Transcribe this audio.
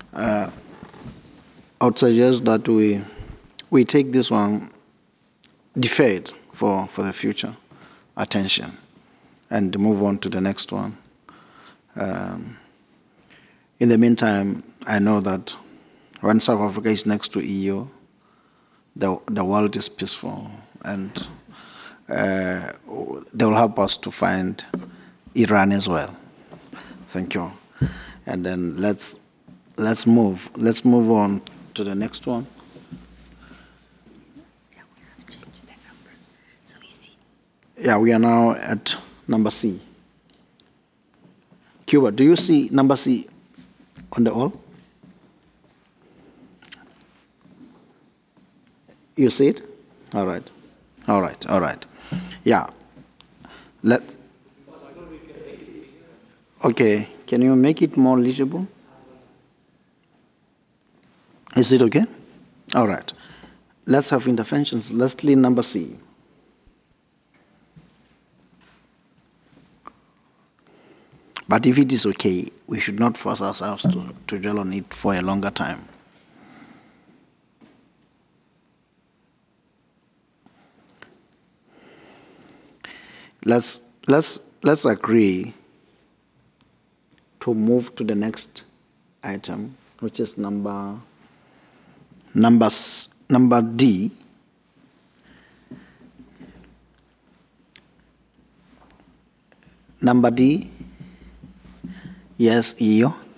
I would suggest that we take this one deferred for the future attention and move on to the next one. Um, in the meantime, I know that when South Africa is next to EU, the world is peaceful, and they will help us to find Iran as well. Thank you. And then let's move on to the next one. Yeah, we are now at number C. Cuba, do you see number C on the all? You see it? All right. All right. All right. Yeah. Let. Okay. Can you make it more legible? Is it okay? All right. Let's have interventions. Let's clean number C. But if it is okay, we should not force ourselves to dwell on it for a longer time. Let's agree to move to the next item, which is number D. Number D. Yes, EO.